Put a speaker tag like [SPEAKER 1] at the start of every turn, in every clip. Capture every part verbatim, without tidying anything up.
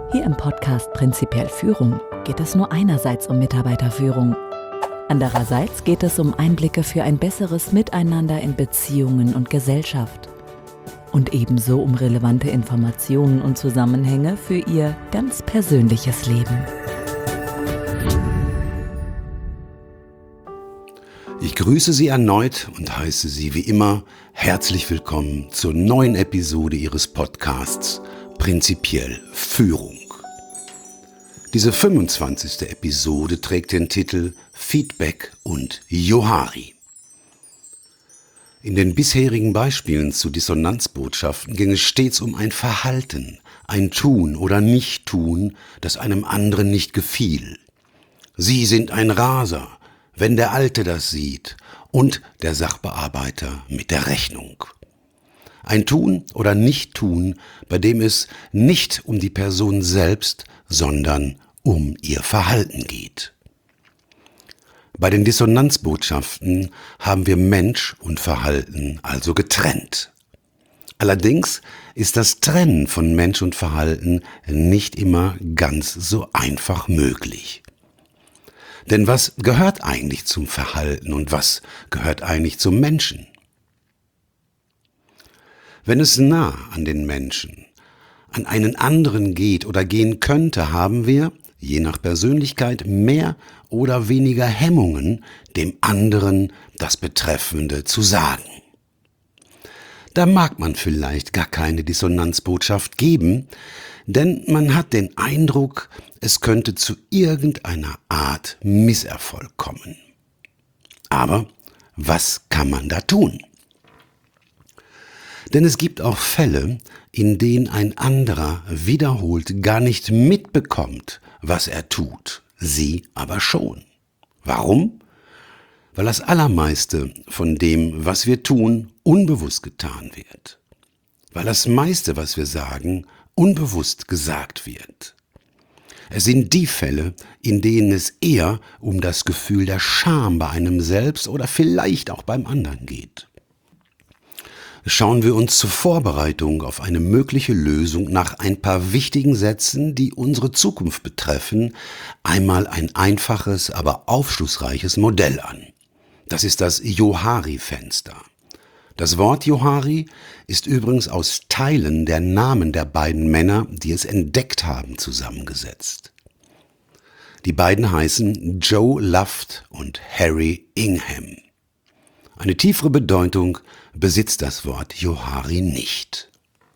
[SPEAKER 1] Hier im Podcast Prinzipiell Führung geht es nur einerseits um Mitarbeiterführung. Andererseits geht es um Einblicke für ein besseres Miteinander in Beziehungen und Gesellschaft. Und ebenso um relevante Informationen und Zusammenhänge für Ihr ganz persönliches Leben.
[SPEAKER 2] Ich grüße Sie erneut und heiße Sie wie immer herzlich willkommen zur neuen Episode Ihres Podcasts Prinzipiell Führung. Diese fünfundzwanzigste Episode trägt den Titel Feedback und Johari. In den bisherigen Beispielen zu Dissonanzbotschaften ging es stets um ein Verhalten, ein Tun oder Nicht-Tun, das einem anderen nicht gefiel. Sie sind ein Raser, wenn der Alte das sieht, und der Sachbearbeiter mit der Rechnung. Ein Tun oder Nicht-Tun, bei dem es nicht um die Person selbst, sondern um ihr Verhalten geht. Bei den Dissonanzbotschaften haben wir Mensch und Verhalten also getrennt. Allerdings ist das Trennen von Mensch und Verhalten nicht immer ganz so einfach möglich. Denn was gehört eigentlich zum Verhalten und was gehört eigentlich zum Menschen? Wenn es nah an den Menschen, an einen anderen geht oder gehen könnte, haben wir, je nach Persönlichkeit, mehr oder weniger Hemmungen, dem anderen das Betreffende zu sagen. Da mag man vielleicht gar keine Dissonanzbotschaft geben, denn man hat den Eindruck, es könnte zu irgendeiner Art Misserfolg kommen. Aber was kann man da tun? Denn es gibt auch Fälle, in denen ein anderer wiederholt gar nicht mitbekommt, was er tut, sie aber schon. Warum? Weil das Allermeiste von dem, was wir tun, unbewusst getan wird. Weil das meiste, was wir sagen, unbewusst gesagt wird. Es sind die Fälle, in denen es eher um das Gefühl der Scham bei einem selbst oder vielleicht auch beim anderen geht. Schauen wir uns zur Vorbereitung auf eine mögliche Lösung nach ein paar wichtigen Sätzen, die unsere Zukunft betreffen, einmal ein einfaches, aber aufschlussreiches Modell an. Das ist das Johari-Fenster. Das Wort Johari ist übrigens aus Teilen der Namen der beiden Männer, die es entdeckt haben, zusammengesetzt. Die beiden heißen Joe Luft und Harry Ingham. Eine tiefere Bedeutung besitzt das Wort Johari nicht.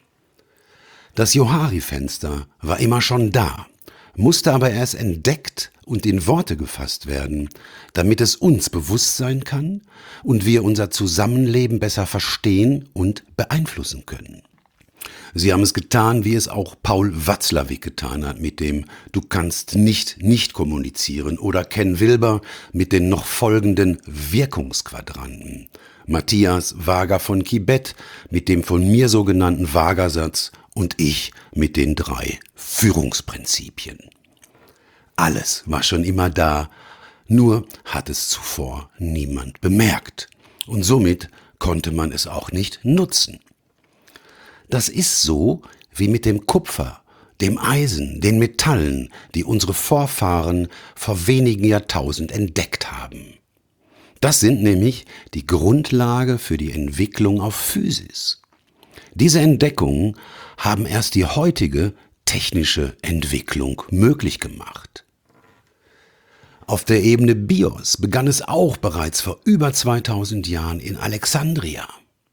[SPEAKER 2] Das Johari-Fenster war immer schon da, musste aber erst entdeckt und in Worte gefasst werden, damit es uns bewusst sein kann und wir unser Zusammenleben besser verstehen und beeinflussen können. Sie haben es getan, wie es auch Paul Watzlawick getan hat mit dem Du kannst nicht nicht kommunizieren oder Ken Wilber mit den noch folgenden Wirkungsquadranten. Matthias Wager von Kibet mit dem von mir so genannten Wagersatz und ich mit den drei Führungsprinzipien. Alles war schon immer da, nur hat es zuvor niemand bemerkt und somit konnte man es auch nicht nutzen. Das ist so wie mit dem Kupfer, dem Eisen, den Metallen, die unsere Vorfahren vor wenigen Jahrtausend entdeckt haben. Das sind nämlich die Grundlage für die Entwicklung auf Physis. Diese Entdeckungen haben erst die heutige technische Entwicklung möglich gemacht. Auf der Ebene BIOS begann es auch bereits vor über zweitausend Jahren in Alexandria.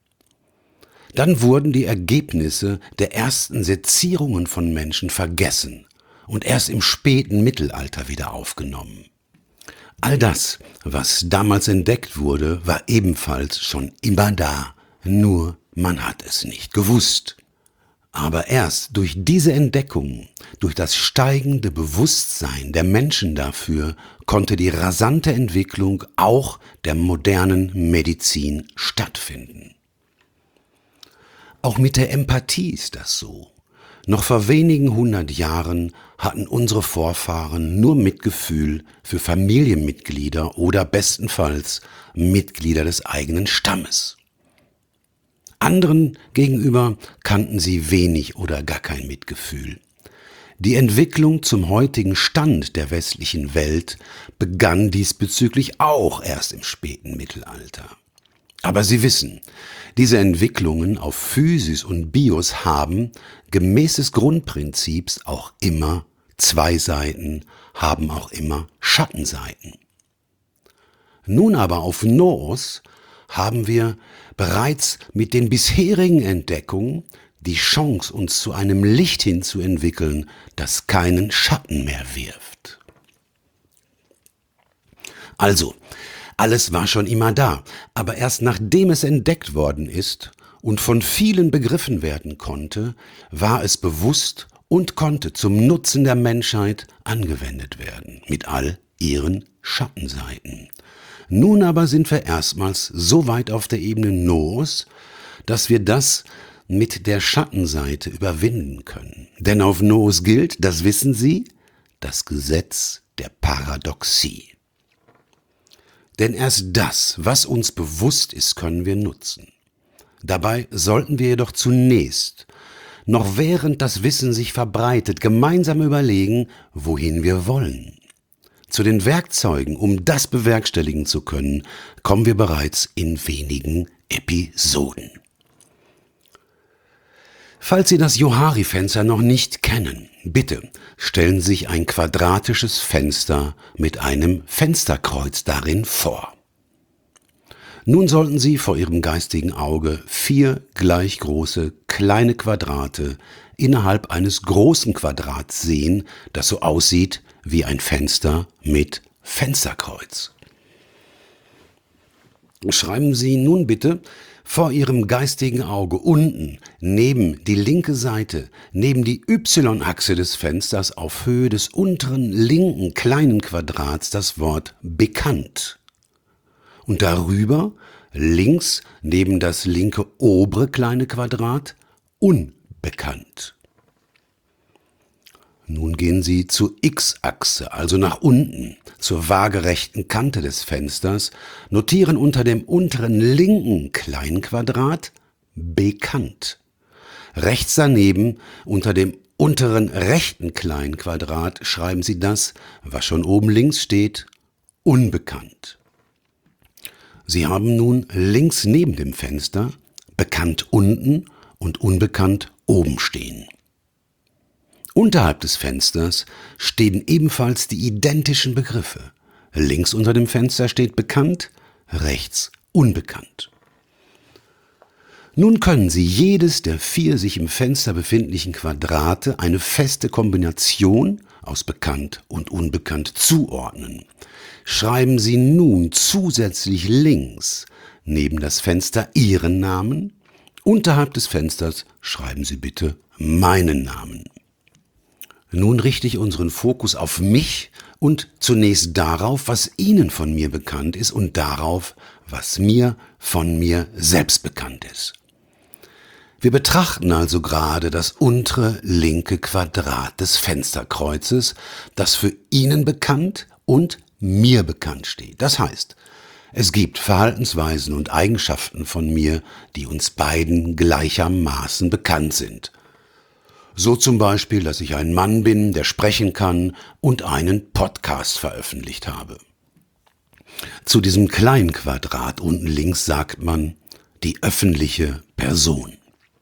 [SPEAKER 2] Dann wurden die Ergebnisse der ersten Sezierungen von Menschen vergessen und erst im späten Mittelalter wieder aufgenommen. All das, was damals entdeckt wurde, war ebenfalls schon immer da, nur man hat es nicht gewusst. Aber erst durch diese Entdeckung, durch das steigende Bewusstsein der Menschen dafür, konnte die rasante Entwicklung auch der modernen Medizin stattfinden. Auch mit der Empathie ist das so. Noch vor wenigen hundert Jahren hatten unsere Vorfahren nur Mitgefühl für Familienmitglieder oder bestenfalls Mitglieder des eigenen Stammes. Anderen gegenüber kannten sie wenig oder gar kein Mitgefühl. Die Entwicklung zum heutigen Stand der westlichen Welt begann diesbezüglich auch erst im späten Mittelalter. Aber Sie wissen, diese Entwicklungen auf Physis und Bios haben, gemäß des Grundprinzips, auch immer zwei Seiten, haben auch immer Schattenseiten. Nun aber auf Noos haben wir bereits mit den bisherigen Entdeckungen die Chance, uns zu einem Licht hin zu entwickeln, das keinen Schatten mehr wirft. Also, alles war schon immer da, aber erst nachdem es entdeckt worden ist und von vielen begriffen werden konnte, war es bewusst und konnte zum Nutzen der Menschheit angewendet werden, mit all ihren Schattenseiten. Nun aber sind wir erstmals so weit auf der Ebene Noos, dass wir das mit der Schattenseite überwinden können. Denn auf Noos gilt, das wissen Sie, das Gesetz der Paradoxie. Denn erst das, was uns bewusst ist, können wir nutzen. Dabei sollten wir jedoch zunächst, noch während das Wissen sich verbreitet, gemeinsam überlegen, wohin wir wollen. Zu den Werkzeugen, um das bewerkstelligen zu können, kommen wir bereits in wenigen Episoden. Falls Sie das Johari-Fenster noch nicht kennen, bitte stellen Sie sich ein quadratisches Fenster mit einem Fensterkreuz darin vor. Nun sollten Sie vor Ihrem geistigen Auge vier gleich große kleine Quadrate innerhalb eines großen Quadrats sehen, das so aussieht wie ein Fenster mit Fensterkreuz. Schreiben Sie nun bitte vor Ihrem geistigen Auge unten neben die linke Seite, neben die Y-Achse des Fensters auf Höhe des unteren linken kleinen Quadrats das Wort bekannt. Und darüber links neben das linke obere kleine Quadrat unbekannt. Nun gehen Sie zur X-Achse, also nach unten, zur waagerechten Kante des Fensters, notieren unter dem unteren linken kleinen Quadrat bekannt. Rechts daneben, unter dem unteren rechten kleinen Quadrat, schreiben Sie das, was schon oben links steht, unbekannt. Sie haben nun links neben dem Fenster bekannt unten und unbekannt oben stehen. Unterhalb des Fensters stehen ebenfalls die identischen Begriffe. Links unter dem Fenster steht bekannt, rechts unbekannt. Nun können Sie jedes der vier sich im Fenster befindlichen Quadrate eine feste Kombination aus bekannt und unbekannt zuordnen. Schreiben Sie nun zusätzlich links neben das Fenster Ihren Namen. Unterhalb des Fensters schreiben Sie bitte meinen Namen. Nun richte ich unseren Fokus auf mich und zunächst darauf, was Ihnen von mir bekannt ist und darauf, was mir von mir selbst bekannt ist. Wir betrachten also gerade das untere linke Quadrat des Fensterkreuzes, das für Ihnen bekannt und mir bekannt steht. Das heißt, es gibt Verhaltensweisen und Eigenschaften von mir, die uns beiden gleichermaßen bekannt sind. So zum Beispiel, dass ich ein Mann bin, der sprechen kann und einen Podcast veröffentlicht habe. Zu diesem kleinen Quadrat unten links sagt man die öffentliche Person.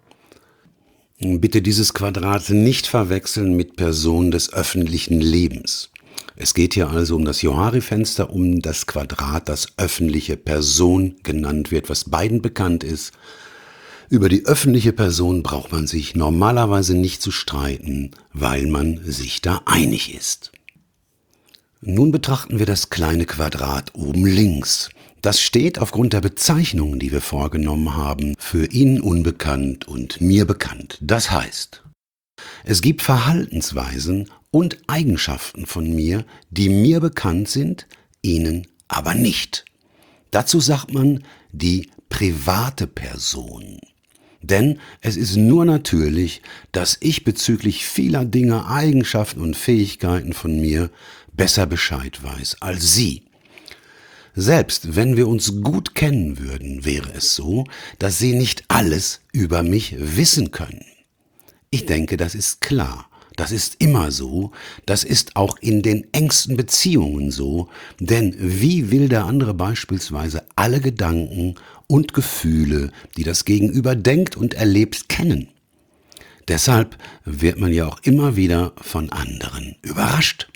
[SPEAKER 2] Bitte dieses Quadrat nicht verwechseln mit Person des öffentlichen Lebens. Es geht hier also um das Johari-Fenster, um das Quadrat, das öffentliche Person genannt wird, was beiden bekannt ist. Über die öffentliche Person braucht man sich normalerweise nicht zu streiten, weil man sich da einig ist. Nun betrachten wir das kleine Quadrat oben links. Das steht aufgrund der Bezeichnungen, die wir vorgenommen haben, für ihn unbekannt und mir bekannt. Das heißt, es gibt Verhaltensweisen und Eigenschaften von mir, die mir bekannt sind, Ihnen aber nicht. Dazu sagt man die private Person. Denn es ist nur natürlich, dass ich bezüglich vieler Dinge, Eigenschaften und Fähigkeiten von mir besser Bescheid weiß als Sie. Selbst wenn wir uns gut kennen würden, wäre es so, dass Sie nicht alles über mich wissen können. Ich denke, das ist klar, Das ist immer so, das ist auch in den engsten Beziehungen so, denn wie will der andere beispielsweise alle Gedanken und Gefühle, die das Gegenüber denkt und erlebt, kennen? Deshalb wird man ja auch immer wieder von anderen überrascht.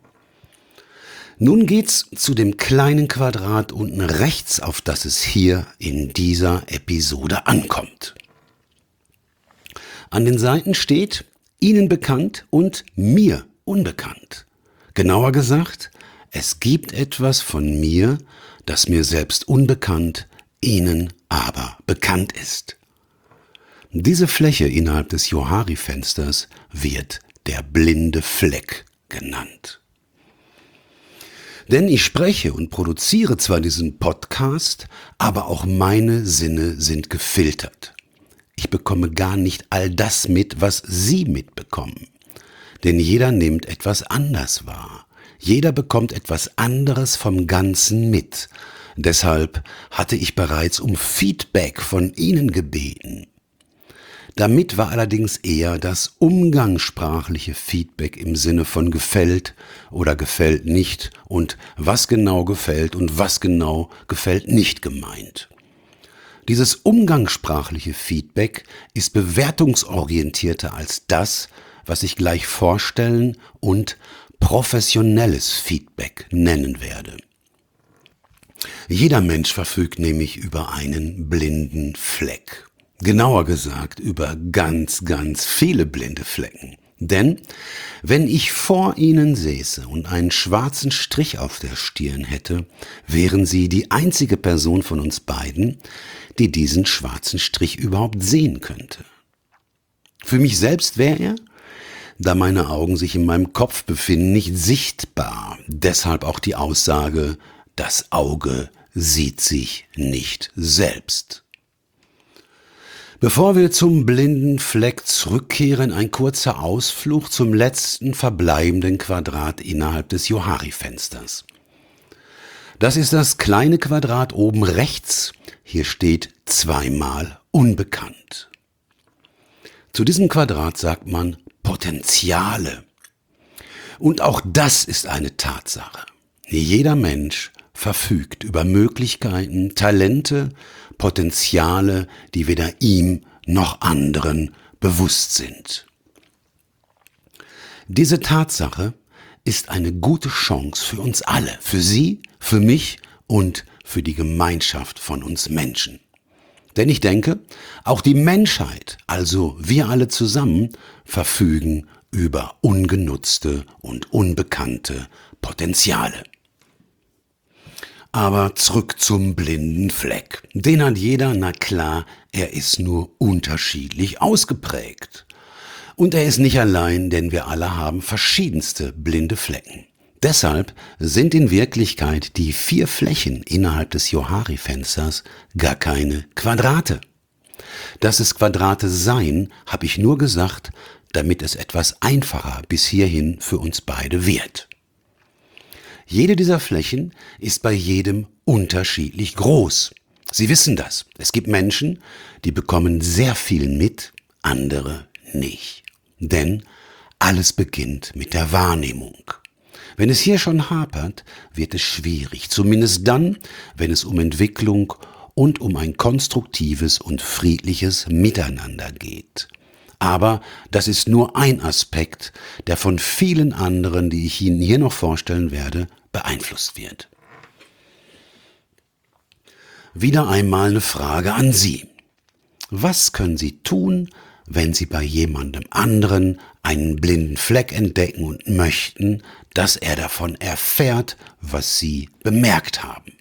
[SPEAKER 2] Nun geht's zu dem kleinen Quadrat unten rechts, auf das es hier in dieser Episode ankommt. An den Seiten steht Ihnen bekannt und mir unbekannt. Genauer gesagt, es gibt etwas von mir, das mir selbst unbekannt, Ihnen aber bekannt ist. Diese Fläche innerhalb des Johari-Fensters wird der blinde Fleck genannt. Denn ich spreche und produziere zwar diesen Podcast, aber auch meine Sinne sind gefiltert. Ich bekomme gar nicht all das mit, was Sie mitbekommen. Denn jeder nimmt etwas anders wahr. Jeder bekommt etwas anderes vom Ganzen mit. Deshalb hatte ich bereits um Feedback von Ihnen gebeten. Damit war allerdings eher das umgangssprachliche Feedback im Sinne von gefällt oder gefällt nicht und was genau gefällt und was genau gefällt nicht gemeint. Dieses umgangssprachliche Feedback ist bewertungsorientierter als das, was ich gleich vorstellen und professionelles Feedback nennen werde. Jeder Mensch verfügt nämlich über einen blinden Fleck. Genauer gesagt über ganz, ganz viele blinde Flecken. Denn wenn ich vor Ihnen säße und einen schwarzen Strich auf der Stirn hätte, wären Sie die einzige Person von uns beiden, die diesen schwarzen Strich überhaupt sehen könnte. Für mich selbst wäre er, da meine Augen sich in meinem Kopf befinden, nicht sichtbar. Deshalb auch die Aussage, das Auge sieht sich nicht selbst. Bevor wir zum blinden Fleck zurückkehren, ein kurzer Ausflug zum letzten verbleibenden Quadrat innerhalb des Johari-Fensters. Das ist das kleine Quadrat oben rechts. Hier steht zweimal unbekannt. Zu diesem Quadrat sagt man Potenziale. Und auch das ist eine Tatsache. Jeder Mensch verfügt über Möglichkeiten, Talente, Potenziale, die weder ihm noch anderen bewusst sind. Diese Tatsache ist eine gute Chance für uns alle, für Sie, für mich und für die Gemeinschaft von uns Menschen. Denn ich denke, auch die Menschheit, also wir alle zusammen, verfügen über ungenutzte und unbekannte Potenziale. Aber zurück zum blinden Fleck. Den hat jeder, na klar, er ist nur unterschiedlich ausgeprägt. Und er ist nicht allein, denn wir alle haben verschiedenste blinde Flecken. Deshalb sind in Wirklichkeit die vier Flächen innerhalb des Johari-Fensters gar keine Quadrate. Dass es Quadrate seien, habe ich nur gesagt, damit es etwas einfacher bis hierhin für uns beide wird. Jede dieser Flächen ist bei jedem unterschiedlich groß. Sie wissen das. Es gibt Menschen, die bekommen sehr viel mit, andere nicht. Denn alles beginnt mit der Wahrnehmung. Wenn es hier schon hapert, wird es schwierig, zumindest dann, wenn es um Entwicklung und um ein konstruktives und friedliches Miteinander geht. Aber das ist nur ein Aspekt, der von vielen anderen, die ich Ihnen hier noch vorstellen werde, beeinflusst wird. Wieder einmal eine Frage an Sie. Was können Sie tun, wenn Sie bei jemandem anderen einen blinden Fleck entdecken und möchten, dass er davon erfährt, was Sie bemerkt haben?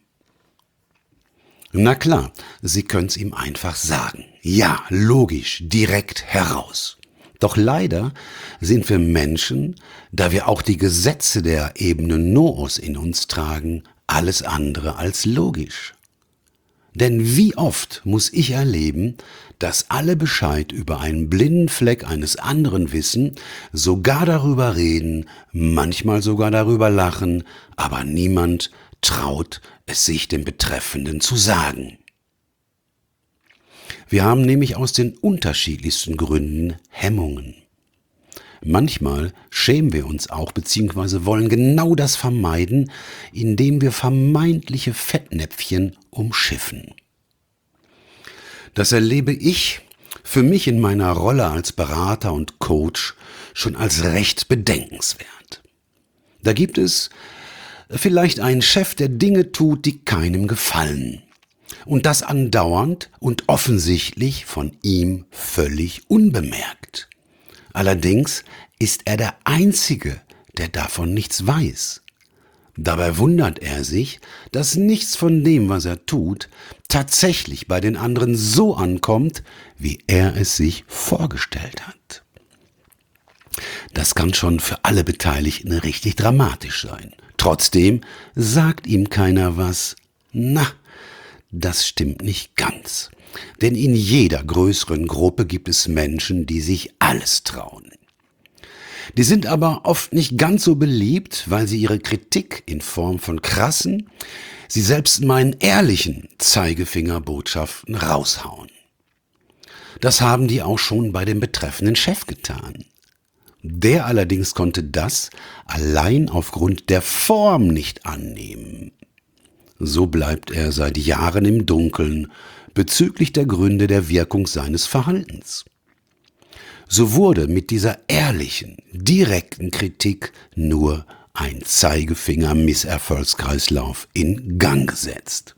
[SPEAKER 2] Na klar, Sie können es ihm einfach sagen. Ja, logisch, direkt heraus. Doch leider sind wir Menschen, da wir auch die Gesetze der Ebene Noos in uns tragen, alles andere als logisch. Denn wie oft muss ich erleben, dass alle Bescheid über einen blinden Fleck eines anderen wissen, sogar darüber reden, manchmal sogar darüber lachen, aber niemand traut es sich dem Betreffenden zu sagen. Wir haben nämlich aus den unterschiedlichsten Gründen Hemmungen. Manchmal schämen wir uns auch bzw. wollen genau das vermeiden, indem wir vermeintliche Fettnäpfchen umschiffen. Das erlebe ich für mich in meiner Rolle als Berater und Coach schon als recht bedenkenswert. Da gibt es vielleicht einen Chef, der Dinge tut, die keinem gefallen. Und das andauernd und offensichtlich von ihm völlig unbemerkt. Allerdings ist er der Einzige, der davon nichts weiß. Dabei wundert er sich, dass nichts von dem, was er tut, tatsächlich bei den anderen so ankommt, wie er es sich vorgestellt hat. Das kann schon für alle Beteiligten richtig dramatisch sein. Trotzdem sagt ihm keiner was. Na, das stimmt nicht ganz. Denn in jeder größeren Gruppe gibt es Menschen, die sich alles trauen. Die sind aber oft nicht ganz so beliebt, weil sie ihre Kritik in Form von krassen, sie selbst meinen ehrlichen Zeigefingerbotschaften raushauen. Das haben die auch schon bei dem betreffenden Chef getan. Der allerdings konnte das allein aufgrund der Form nicht annehmen. So bleibt er seit Jahren im Dunkeln bezüglich der Gründe der Wirkung seines Verhaltens. So wurde mit dieser ehrlichen, direkten Kritik nur ein Zeigefinger-Misserfolgskreislauf in Gang gesetzt.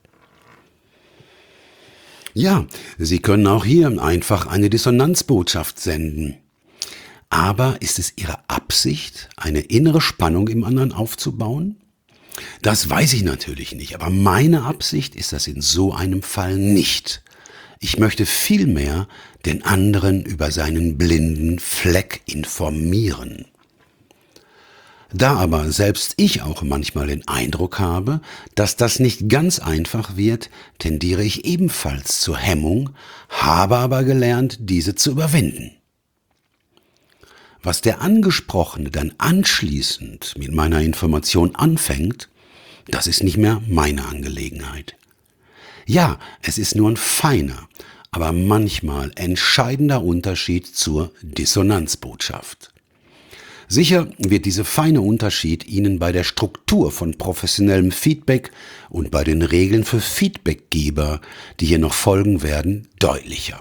[SPEAKER 2] Ja, Sie können auch hier einfach eine Dissonanzbotschaft senden. Aber ist es Ihre Absicht, eine innere Spannung im anderen aufzubauen? Das weiß ich natürlich nicht, aber meine Absicht ist das in so einem Fall nicht. Ich möchte vielmehr den anderen über seinen blinden Fleck informieren. Da aber selbst ich auch manchmal den Eindruck habe, dass das nicht ganz einfach wird, tendiere ich ebenfalls zur Hemmung, habe aber gelernt, diese zu überwinden. Was der Angesprochene dann anschließend mit meiner Information anfängt, das ist nicht mehr meine Angelegenheit. Ja, es ist nur ein feiner, aber manchmal entscheidender Unterschied zur Dissonanzbotschaft. Sicher wird dieser feine Unterschied Ihnen bei der Struktur von professionellem Feedback und bei den Regeln für Feedbackgeber, die hier noch folgen werden, deutlicher.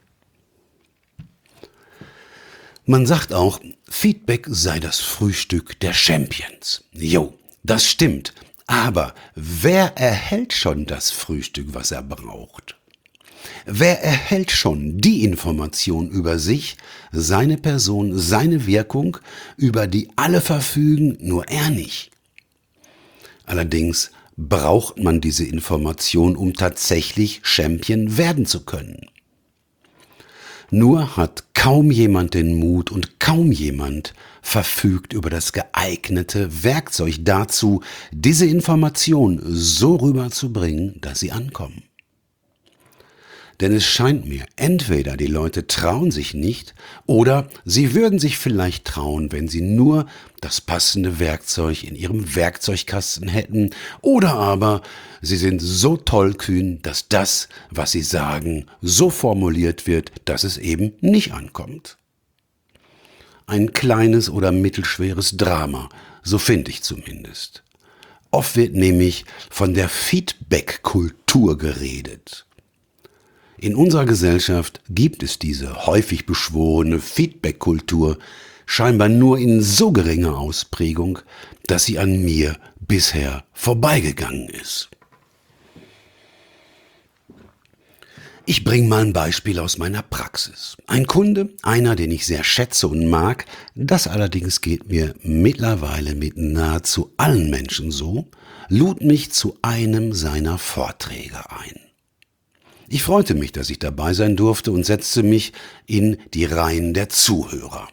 [SPEAKER 2] Man sagt auch, Feedback sei das Frühstück der Champions. Jo, das stimmt. Aber wer erhält schon das Frühstück, was er braucht? Wer erhält schon die Information über sich, seine Person, seine Wirkung, über die alle verfügen, nur er nicht? Allerdings braucht man diese Information, um tatsächlich Champion werden zu können. Nur hat kaum jemand den Mut und kaum jemand verfügt über das geeignete Werkzeug dazu, diese Information so rüberzubringen, dass sie ankommen. Denn es scheint mir, entweder die Leute trauen sich nicht oder sie würden sich vielleicht trauen, wenn sie nur das passende Werkzeug in ihrem Werkzeugkasten hätten, oder aber sie sind so tollkühn, dass das, was sie sagen, so formuliert wird, dass es eben nicht ankommt. Ein kleines oder mittelschweres Drama, so finde ich zumindest. Oft wird nämlich von der Feedback-Kultur geredet. In unserer Gesellschaft gibt es diese häufig beschworene Feedback-Kultur scheinbar nur in so geringer Ausprägung, dass sie an mir bisher vorbeigegangen ist. Ich bringe mal ein Beispiel aus meiner Praxis. Ein Kunde, einer, den ich sehr schätze und mag, das allerdings geht mir mittlerweile mit nahezu allen Menschen so, lud mich zu einem seiner Vorträge ein. Ich freute mich, dass ich dabei sein durfte und setzte mich in die Reihen der Zuhörer.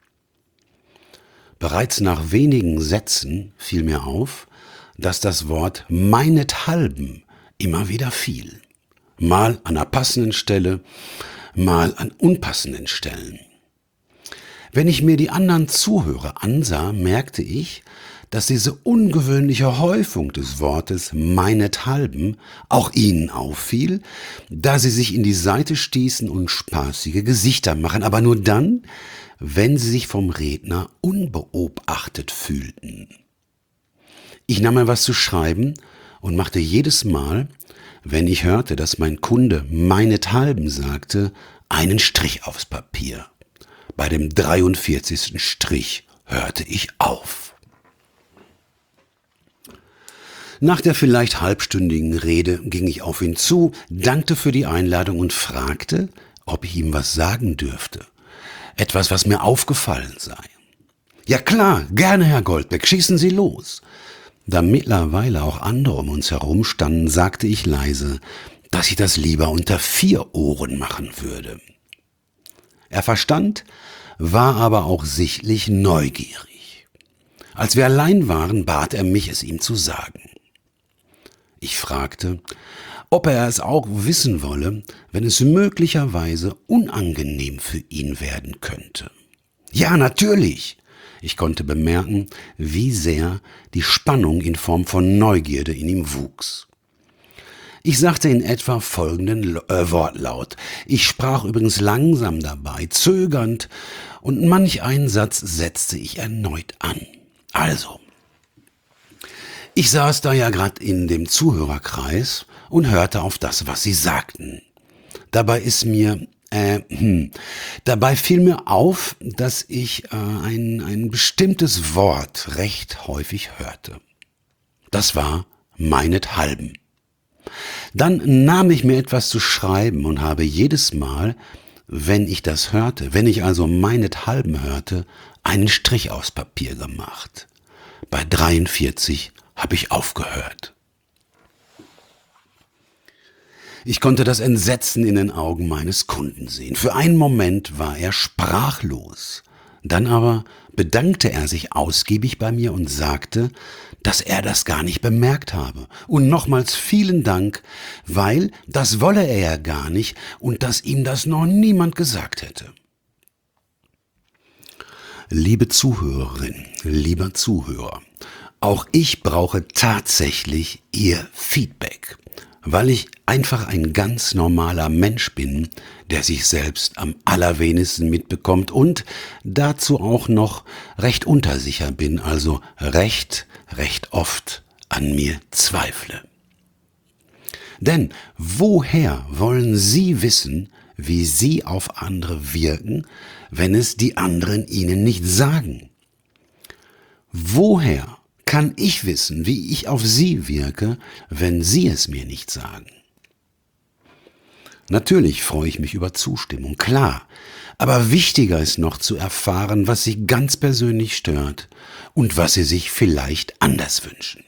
[SPEAKER 2] Bereits nach wenigen Sätzen fiel mir auf, dass das Wort meinethalben immer wieder fiel. Mal an einer passenden Stelle, mal an unpassenden Stellen. Wenn ich mir die anderen Zuhörer ansah, merkte ich, dass diese ungewöhnliche Häufung des Wortes meinethalben auch ihnen auffiel, da sie sich in die Seite stießen und spaßige Gesichter machen, aber nur dann, wenn sie sich vom Redner unbeobachtet fühlten. Ich nahm mir was zu schreiben und machte jedes Mal, wenn ich hörte, dass mein Kunde meinethalben sagte, einen Strich aufs Papier. Bei dem dreiundvierzigsten Strich hörte ich auf. Nach der vielleicht halbstündigen Rede ging ich auf ihn zu, dankte für die Einladung und fragte, ob ich ihm was sagen dürfte. Etwas, was mir aufgefallen sei. Ja klar, gerne, Herr Goldbeck, schießen Sie los. Da mittlerweile auch andere um uns herum standen, sagte ich leise, dass ich das lieber unter vier Ohren machen würde. Er verstand, war aber auch sichtlich neugierig. Als wir allein waren, bat er mich, es ihm zu sagen. Ich fragte, ob er es auch wissen wolle, wenn es möglicherweise unangenehm für ihn werden könnte. Ja, natürlich. Ich konnte bemerken, wie sehr die Spannung in Form von Neugierde in ihm wuchs. Ich sagte in etwa folgenden äh, Wortlaut. Ich sprach übrigens langsam dabei, zögernd, und manch einen Satz setzte ich erneut an. Also, ich saß da ja gerade in dem Zuhörerkreis und hörte auf das, was sie sagten. Dabei ist mir Äh, hm. Dabei fiel mir auf, dass ich äh, ein, ein bestimmtes Wort recht häufig hörte. Das war meinethalben. Dann nahm ich mir etwas zu schreiben und habe jedes Mal, wenn ich das hörte, wenn ich also meinethalben hörte, einen Strich aufs Papier gemacht. Bei dreiundvierzig habe ich aufgehört. Ich konnte das Entsetzen in den Augen meines Kunden sehen. Für einen Moment war er sprachlos. Dann aber bedankte er sich ausgiebig bei mir und sagte, dass er das gar nicht bemerkt habe. Und nochmals vielen Dank, weil das wolle er ja gar nicht und dass ihm das noch niemand gesagt hätte. Liebe Zuhörerin, lieber Zuhörer, auch ich brauche tatsächlich Ihr Feedback. Weil ich einfach ein ganz normaler Mensch bin, der sich selbst am allerwenigsten mitbekommt und dazu auch noch recht unsicher bin, also recht, recht oft an mir zweifle. Denn woher wollen Sie wissen, wie Sie auf andere wirken, wenn es die anderen Ihnen nicht sagen? Woher kann ich wissen, wie ich auf Sie wirke, wenn Sie es mir nicht sagen? Natürlich freue ich mich über Zustimmung, klar. Aber wichtiger ist noch zu erfahren, was Sie ganz persönlich stört und was Sie sich vielleicht anders wünschen.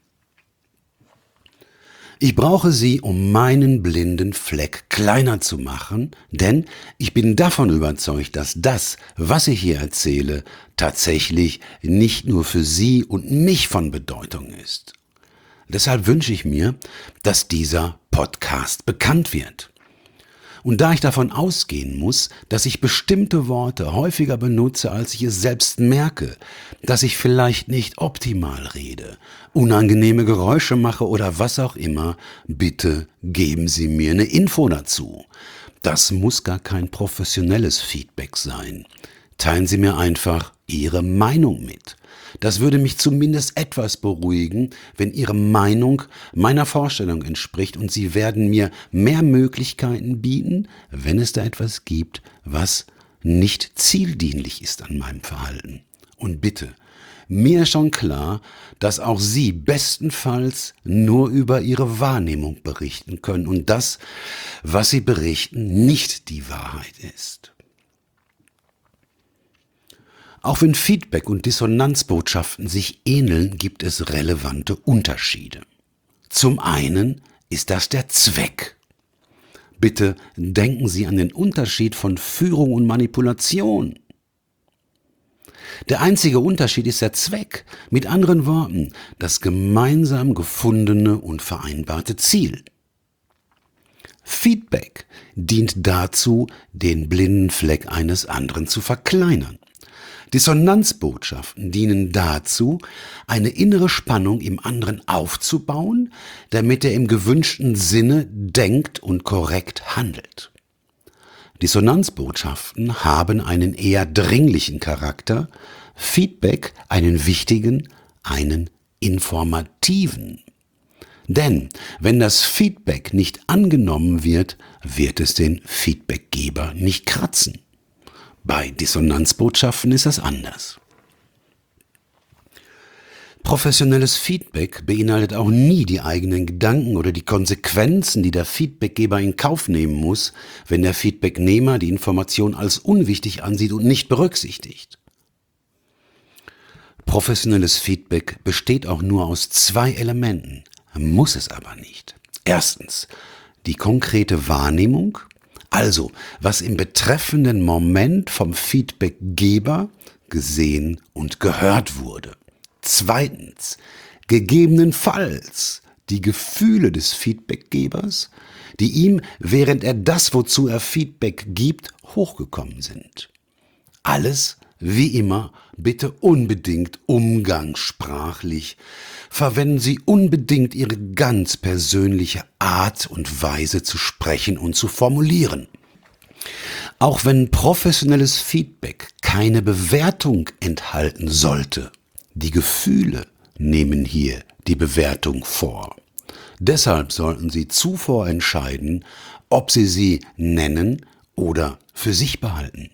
[SPEAKER 2] Ich brauche Sie, um meinen blinden Fleck kleiner zu machen, denn ich bin davon überzeugt, dass das, was ich hier erzähle, tatsächlich nicht nur für Sie und mich von Bedeutung ist. Deshalb wünsche ich mir, dass dieser Podcast bekannt wird. Und da ich davon ausgehen muss, dass ich bestimmte Worte häufiger benutze, als ich es selbst merke, dass ich vielleicht nicht optimal rede, unangenehme Geräusche mache oder was auch immer, bitte geben Sie mir eine Info dazu. Das muss gar kein professionelles Feedback sein. Teilen Sie mir einfach Ihre Meinung mit. Das würde mich zumindest etwas beruhigen, wenn Ihre Meinung meiner Vorstellung entspricht und Sie werden mir mehr Möglichkeiten bieten, wenn es da etwas gibt, was nicht zieldienlich ist an meinem Verhalten. Und bitte, mir ist schon klar, dass auch Sie bestenfalls nur über Ihre Wahrnehmung berichten können und das, was Sie berichten, nicht die Wahrheit ist. Auch wenn Feedback und Dissonanzbotschaften sich ähneln, gibt es relevante Unterschiede. Zum einen ist das der Zweck. Bitte denken Sie an den Unterschied von Führung und Manipulation. Der einzige Unterschied ist der Zweck, mit anderen Worten, das gemeinsam gefundene und vereinbarte Ziel. Feedback dient dazu, den blinden Fleck eines anderen zu verkleinern. Dissonanzbotschaften dienen dazu, eine innere Spannung im anderen aufzubauen, damit er im gewünschten Sinne denkt und korrekt handelt. Dissonanzbotschaften haben einen eher dringlichen Charakter, Feedback einen wichtigen, einen informativen. Denn wenn das Feedback nicht angenommen wird, wird es den Feedbackgeber nicht kratzen. Bei Dissonanzbotschaften ist das anders. Professionelles Feedback beinhaltet auch nie die eigenen Gedanken oder die Konsequenzen, die der Feedbackgeber in Kauf nehmen muss, wenn der Feedbacknehmer die Information als unwichtig ansieht und nicht berücksichtigt. Professionelles Feedback besteht auch nur aus zwei Elementen, muss es aber nicht. Erstens, die konkrete Wahrnehmung, also was im betreffenden Moment vom Feedbackgeber gesehen und gehört wurde. Zweitens, gegebenenfalls die Gefühle des Feedbackgebers, die ihm, während er das, wozu er Feedback gibt, hochgekommen sind. Alles, wie immer, bitte unbedingt umgangssprachlich. Verwenden Sie unbedingt Ihre ganz persönliche Art und Weise zu sprechen und zu formulieren. Auch wenn professionelles Feedback keine Bewertung enthalten sollte, die Gefühle nehmen hier die Bewertung vor. Deshalb sollten Sie zuvor entscheiden, ob Sie sie nennen oder für sich behalten.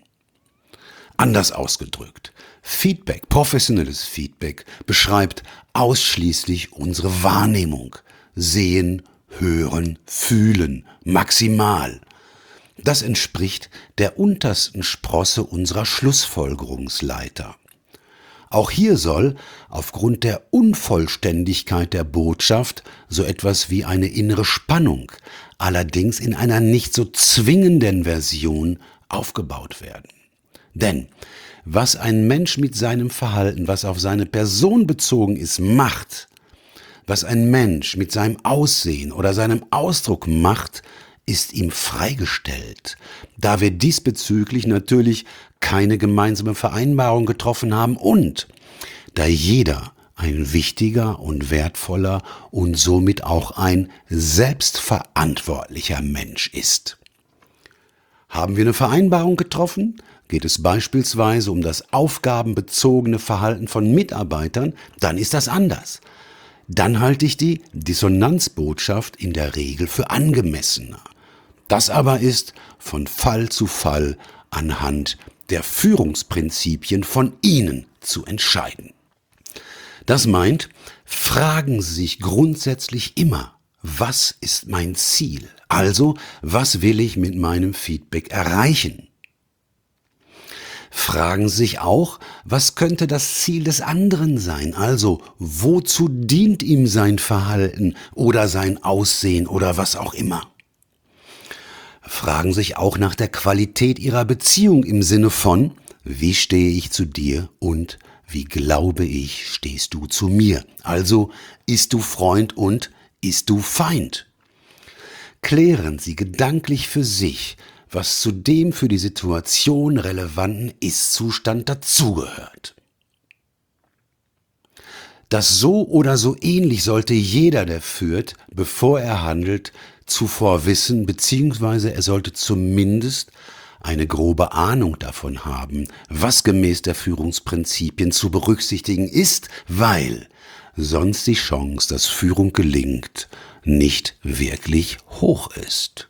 [SPEAKER 2] Anders ausgedrückt, Feedback, professionelles Feedback beschreibt ausschließlich unsere Wahrnehmung. Sehen, hören, fühlen, maximal. Das entspricht der untersten Sprosse unserer Schlussfolgerungsleiter. Auch hier soll, aufgrund der Unvollständigkeit der Botschaft, so etwas wie eine innere Spannung, allerdings in einer nicht so zwingenden Version, aufgebaut werden. Denn was ein Mensch mit seinem Verhalten, was auf seine Person bezogen ist, macht, was ein Mensch mit seinem Aussehen oder seinem Ausdruck macht, ist ihm freigestellt, da wir diesbezüglich natürlich keine gemeinsame Vereinbarung getroffen haben und da jeder ein wichtiger und wertvoller und somit auch ein selbstverantwortlicher Mensch ist. Haben wir eine Vereinbarung getroffen? Geht es beispielsweise um das aufgabenbezogene Verhalten von Mitarbeitern, dann ist das anders. Dann halte ich die Dissonanzbotschaft in der Regel für angemessener. Das aber ist von Fall zu Fall anhand der Führungsprinzipien von Ihnen zu entscheiden. Das meint, fragen Sie sich grundsätzlich immer, was ist mein Ziel? Also, was will ich mit meinem Feedback erreichen? Fragen Sie sich auch, was könnte das Ziel des anderen sein? Also, wozu dient ihm sein Verhalten oder sein Aussehen oder was auch immer? Fragen sich auch nach der Qualität Ihrer Beziehung im Sinne von, wie stehe ich zu dir und wie glaube ich, stehst du zu mir? Also, ist du Freund und ist du Feind? Klären Sie gedanklich für sich, was zu dem für die Situation relevanten Ist-Zustand dazugehört. Das so oder so ähnlich sollte jeder, der führt, bevor er handelt, zuvor wissen, beziehungsweise er sollte zumindest eine grobe Ahnung davon haben, was gemäß der Führungsprinzipien zu berücksichtigen ist, weil sonst die Chance, dass Führung gelingt, nicht wirklich hoch ist.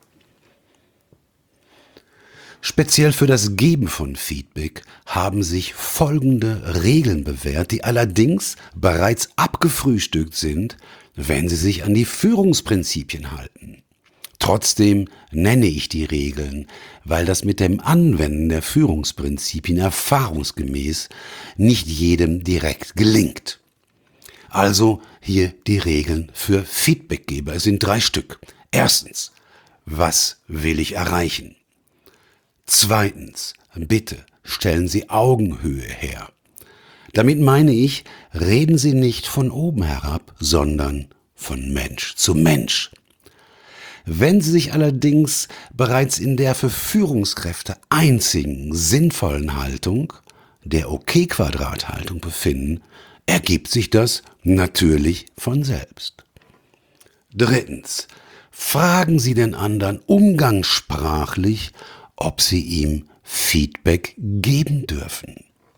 [SPEAKER 2] Speziell für das Geben von Feedback haben sich folgende Regeln bewährt, die allerdings bereits abgefrühstückt sind, wenn sie sich an die Führungsprinzipien halten. Trotzdem nenne ich die Regeln, weil das mit dem Anwenden der Führungsprinzipien erfahrungsgemäß nicht jedem direkt gelingt. Also hier die Regeln für Feedbackgeber. Es sind drei Stück. Erstens, was will ich erreichen? Zweitens, bitte stellen Sie Augenhöhe her. Damit meine ich, reden Sie nicht von oben herab, sondern von Mensch zu Mensch. Wenn Sie sich allerdings bereits in der für Führungskräfte einzigen sinnvollen Haltung, der OK-Quadrat-Haltung befinden, ergibt sich das natürlich von selbst. Drittens, fragen Sie den anderen umgangssprachlich, ob Sie ihm Feedback geben dürfen.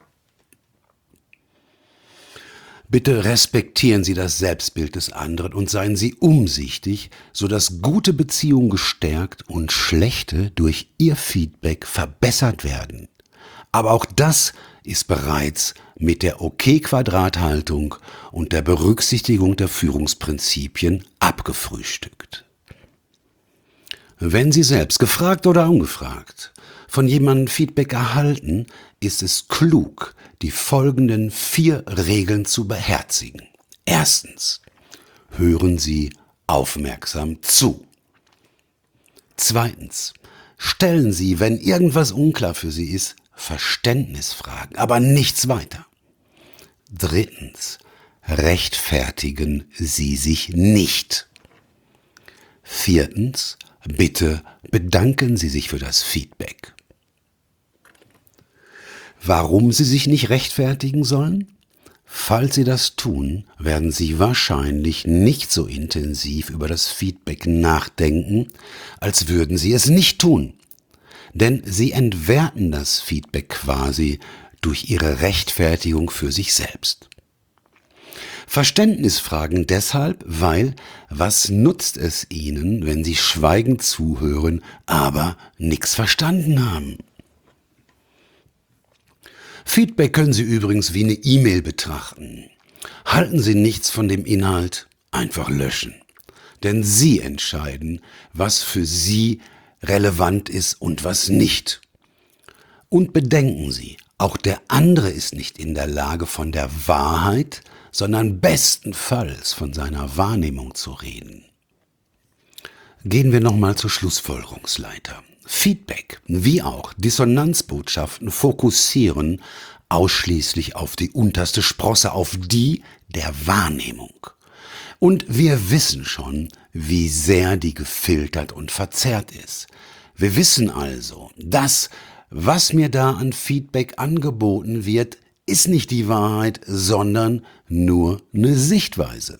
[SPEAKER 2] Bitte respektieren Sie das Selbstbild des anderen und seien Sie umsichtig, sodass gute Beziehungen gestärkt und schlechte durch Ihr Feedback verbessert werden. Aber auch das ist bereits mit der OK-Quadrat-Haltung und der Berücksichtigung der Führungsprinzipien abgefrühstückt. Wenn Sie selbst, gefragt oder ungefragt, von jemandem Feedback erhalten, ist es klug, die folgenden vier Regeln zu beherzigen. Erstens, hören Sie aufmerksam zu. Zweitens, stellen Sie, wenn irgendwas unklar für Sie ist, Verständnisfragen, aber nichts weiter. Drittens, rechtfertigen Sie sich nicht. Viertens, bitte bedanken Sie sich für das Feedback. Warum Sie sich nicht rechtfertigen sollen? Falls Sie das tun, werden Sie wahrscheinlich nicht so intensiv über das Feedback nachdenken, als würden Sie es nicht tun. Denn Sie entwerten das Feedback quasi durch Ihre Rechtfertigung für sich selbst. Verständnisfragen deshalb, weil was nutzt es Ihnen, wenn Sie schweigend zuhören, aber nichts verstanden haben? Feedback können Sie übrigens wie eine E-Mail betrachten. Halten Sie nichts von dem Inhalt, einfach löschen. Denn Sie entscheiden, was für Sie relevant ist und was nicht. Und bedenken Sie, auch der andere ist nicht in der Lage, von der Wahrheit, sondern bestenfalls von seiner Wahrnehmung zu reden. Gehen wir nochmal zur Schlussfolgerungsleiter. Feedback, wie auch Dissonanzbotschaften, fokussieren ausschließlich auf die unterste Sprosse, auf die der Wahrnehmung. Und wir wissen schon, wie sehr die gefiltert und verzerrt ist. Wir wissen also, das, was mir da an Feedback angeboten wird, ist nicht die Wahrheit, sondern nur eine Sichtweise.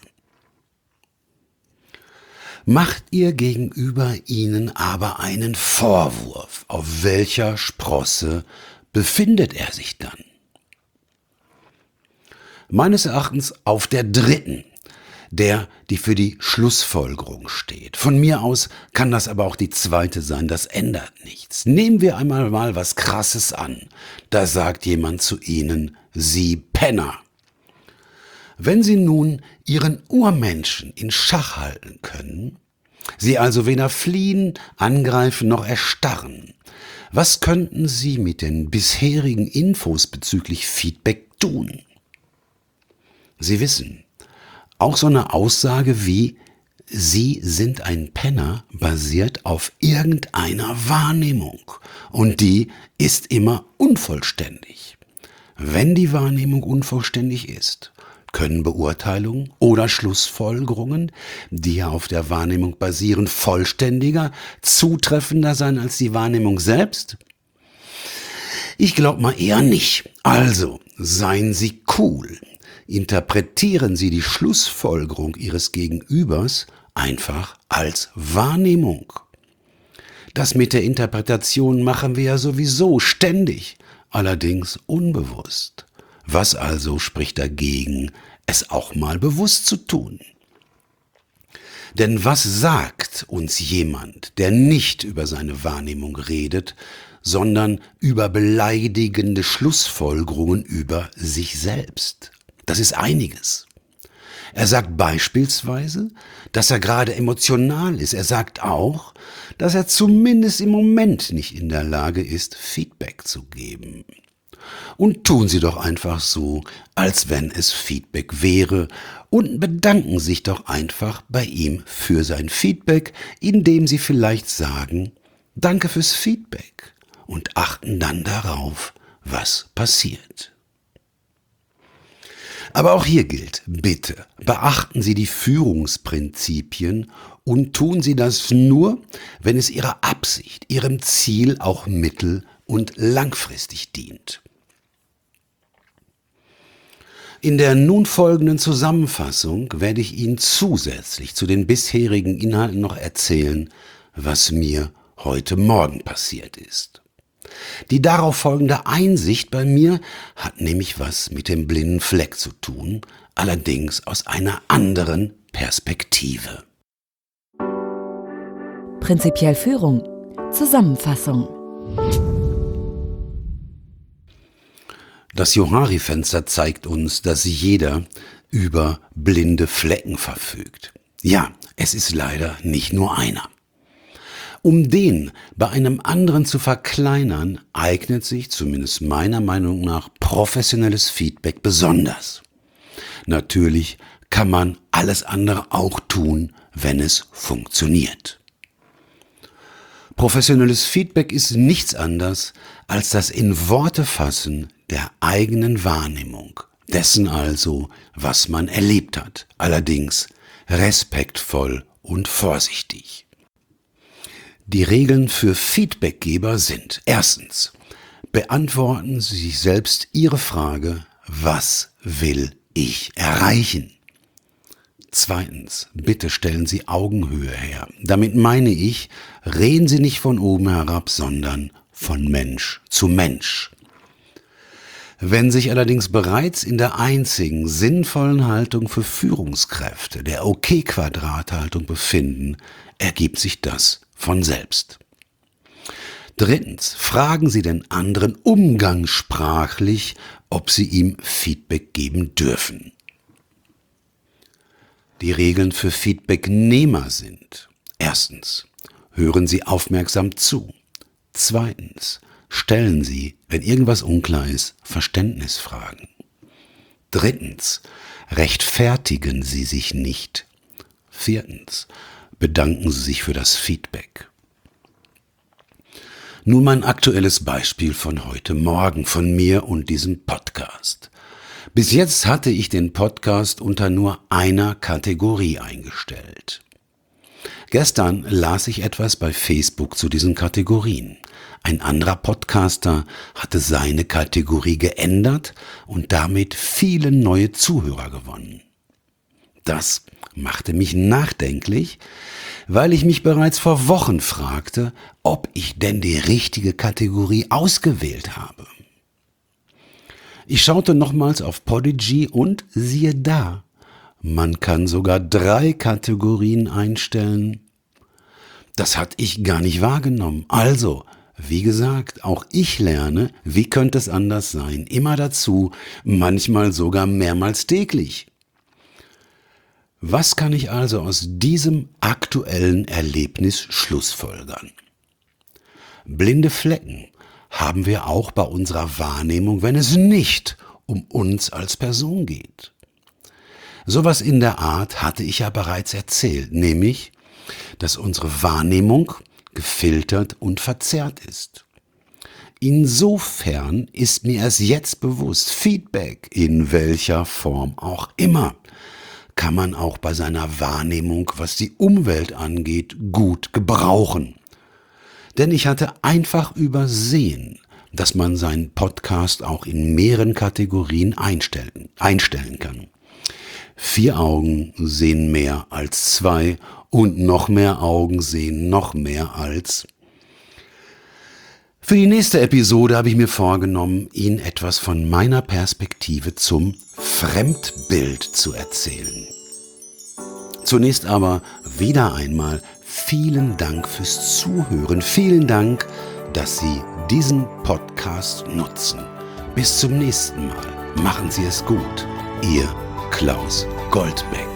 [SPEAKER 2] Macht Ihr Gegenüber Ihnen aber einen Vorwurf, auf welcher Sprosse befindet er sich dann? Meines Erachtens auf der dritten, der, die für die Schlussfolgerung steht. Von mir aus kann das aber auch die zweite sein, das ändert nichts. Nehmen wir einmal mal was Krasses an. Da sagt jemand zu Ihnen, Sie Penner. Wenn Sie nun Ihren Urmenschen in Schach halten können, Sie also weder fliehen, angreifen noch erstarren, was könnten Sie mit den bisherigen Infos bezüglich Feedback tun? Sie wissen, auch so eine Aussage wie Sie sind ein Penner basiert auf irgendeiner Wahrnehmung und die ist immer unvollständig. Wenn die Wahrnehmung unvollständig ist, können Beurteilungen oder Schlussfolgerungen, die ja auf der Wahrnehmung basieren, vollständiger, zutreffender sein als die Wahrnehmung selbst? Ich glaube mal eher nicht. Also, seien Sie cool. Interpretieren Sie die Schlussfolgerung Ihres Gegenübers einfach als Wahrnehmung. Das mit der Interpretation machen wir ja sowieso ständig, allerdings unbewusst. Was also spricht dagegen, es auch mal bewusst zu tun? Denn was sagt uns jemand, der nicht über seine Wahrnehmung redet, sondern über beleidigende Schlussfolgerungen über sich selbst? Das ist einiges. Er sagt beispielsweise, dass er gerade emotional ist. Er sagt auch, dass er zumindest im Moment nicht in der Lage ist, Feedback zu geben. Und tun Sie doch einfach so, als wenn es Feedback wäre und bedanken sich doch einfach bei ihm für sein Feedback, indem Sie vielleicht sagen, danke fürs Feedback und achten dann darauf, was passiert. Aber auch hier gilt, bitte beachten Sie die Führungsprinzipien und tun Sie das nur, wenn es Ihrer Absicht, Ihrem Ziel auch mittel- und langfristig dient. In der nun folgenden Zusammenfassung werde ich Ihnen zusätzlich zu den bisherigen Inhalten noch erzählen, was mir heute Morgen passiert ist. Die darauf folgende Einsicht bei mir hat nämlich was mit dem blinden Fleck zu tun, allerdings aus einer anderen Perspektive.
[SPEAKER 1] Prinzipiell Führung. Zusammenfassung.
[SPEAKER 2] Das Johari-Fenster zeigt uns, dass jeder über blinde Flecken verfügt. Ja, es ist leider nicht nur einer. Um den bei einem anderen zu verkleinern, eignet sich, zumindest meiner Meinung nach, professionelles Feedback besonders. Natürlich kann man alles andere auch tun, wenn es funktioniert. Professionelles Feedback ist nichts anderes als das in Worte fassen der eigenen Wahrnehmung, dessen also, was man erlebt hat, allerdings respektvoll und vorsichtig. Die Regeln für Feedbackgeber sind: Erstens, beantworten Sie sich selbst Ihre Frage, was will ich erreichen? Zweitens, bitte stellen Sie Augenhöhe her. Damit meine ich, reden Sie nicht von oben herab, sondern von Mensch zu Mensch. Wenn sich allerdings bereits in der einzigen sinnvollen Haltung für Führungskräfte, der OK-Quadrat-Haltung befinden, ergibt sich das von selbst. Drittens, fragen Sie den anderen umgangssprachlich, ob Sie ihm Feedback geben dürfen. Die Regeln für Feedbacknehmer sind: Erstens, hören Sie aufmerksam zu. Zweitens, stellen Sie, wenn irgendwas unklar ist, Verständnisfragen. Drittens, rechtfertigen Sie sich nicht. Viertens, bedanken Sie sich für das Feedback. Nun mein aktuelles Beispiel von heute Morgen, von mir und diesem Podcast. Bis jetzt hatte ich den Podcast unter nur einer Kategorie eingestellt. Gestern las ich etwas bei Facebook zu diesen Kategorien. Ein anderer Podcaster hatte seine Kategorie geändert und damit viele neue Zuhörer gewonnen. Das machte mich nachdenklich, weil ich mich bereits vor Wochen fragte, ob ich denn die richtige Kategorie ausgewählt habe. Ich schaute nochmals auf Podigy und siehe da, man kann sogar drei Kategorien einstellen. Das hatte ich gar nicht wahrgenommen. Also, wie gesagt, auch ich lerne, wie könnte es anders sein, immer dazu, manchmal sogar mehrmals täglich. Was kann ich also aus diesem aktuellen Erlebnis schlussfolgern? Blinde Flecken haben wir auch bei unserer Wahrnehmung, wenn es nicht um uns als Person geht. Sowas in der Art hatte ich ja bereits erzählt, nämlich, dass unsere Wahrnehmung gefiltert und verzerrt ist. Insofern ist mir erst jetzt bewusst, Feedback, in welcher Form auch immer, kann man auch bei seiner Wahrnehmung, was die Umwelt angeht, gut gebrauchen. Denn ich hatte einfach übersehen, dass man seinen Podcast auch in mehreren Kategorien einstellen, einstellen kann. Vier Augen sehen mehr als zwei und noch mehr Augen sehen noch mehr als. Für die nächste Episode habe ich mir vorgenommen, Ihnen etwas von meiner Perspektive zum Fremdbild zu erzählen. Zunächst aber wieder einmal vielen Dank fürs Zuhören. Vielen Dank, dass Sie diesen Podcast nutzen. Bis zum nächsten Mal. Machen Sie es gut. Ihr Klaus Goldbeck.